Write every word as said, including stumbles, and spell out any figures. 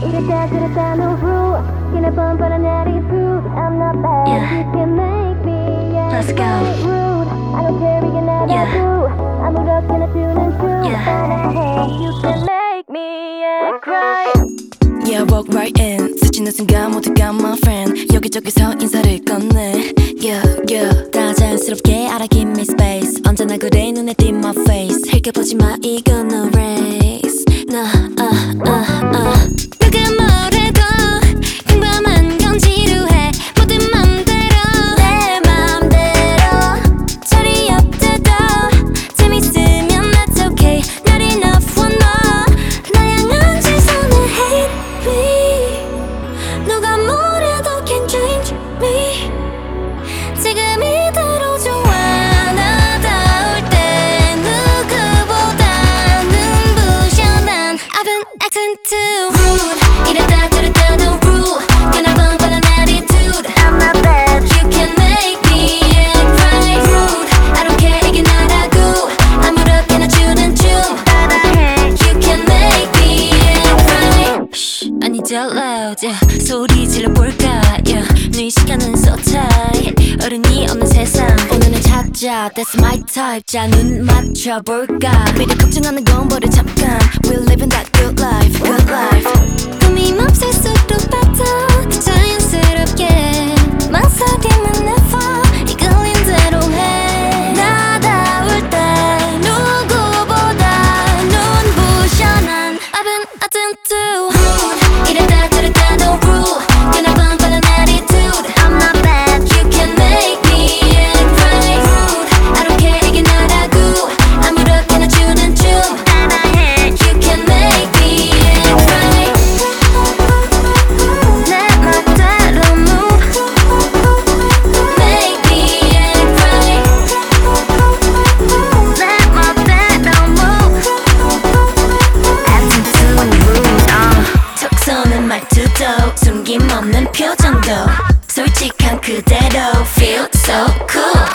이랬다 저랬다 no rule Get up on but I never prove I'm not bad Yeah. You can make me act Let's go. right rude I don't care 이게 나다 Yeah. do 아무렇게나 주는 춤 Yeah. You can make me act right Yeah, walk right in 스치는 순간 모두가 my friend 여기저기서 인사를 건네 Yeah, yeah 다 자연스럽게 알아 give me space 언제나 그래 눈에 띈 my face 흘겨보지마 이건 no race Nah, uh, uh, uh 누가 뭐래도 평범한 건 지루해 모든 맘대로 내 맘대로 자리 없대도 재밌으면 that's okay Not enough one more 다양한 시선에 hate me 누가 뭐래도 can't change me 지금 이대로 좋아 나다울 때 누구보다 눈부셔 난 I've been acting too rude 이랬다 저랬다 no rule 변화번 뻔한 attitude I'm not bad You can make me act right rude I don't care 이게 나라고 아무렇게나 추는 춤 따라해 You can make me act right Shh, I need you loud yeah. 소리 질러볼까 yeah. 네 시간은 so tight 어른이 없는 세상 오늘은 찾자 That's my type 자 눈 맞춰볼까 미래 걱정하는 건 버려 잠깐 We're living that good life good life 꿈이 맘쓸수록 뱉어 더 자연스럽게 망설임은 never 이끌린 대로 해 나다울 때 누구보다 눈부셔 난 I've been acting too rude 이랬다 저랬다 no rule 변화번 뻔한 attitude I'm not bad You can make me act right rude I don't care 이게 나라고 아무렇게나 추는 춤 따라해 You can make me act right 내 멋대로 move Make me act right 내 멋대로 move Acting too rude uh. 톡 쏘는 말투도 숨김없는 표정도 솔직한 그대로 Feel so cool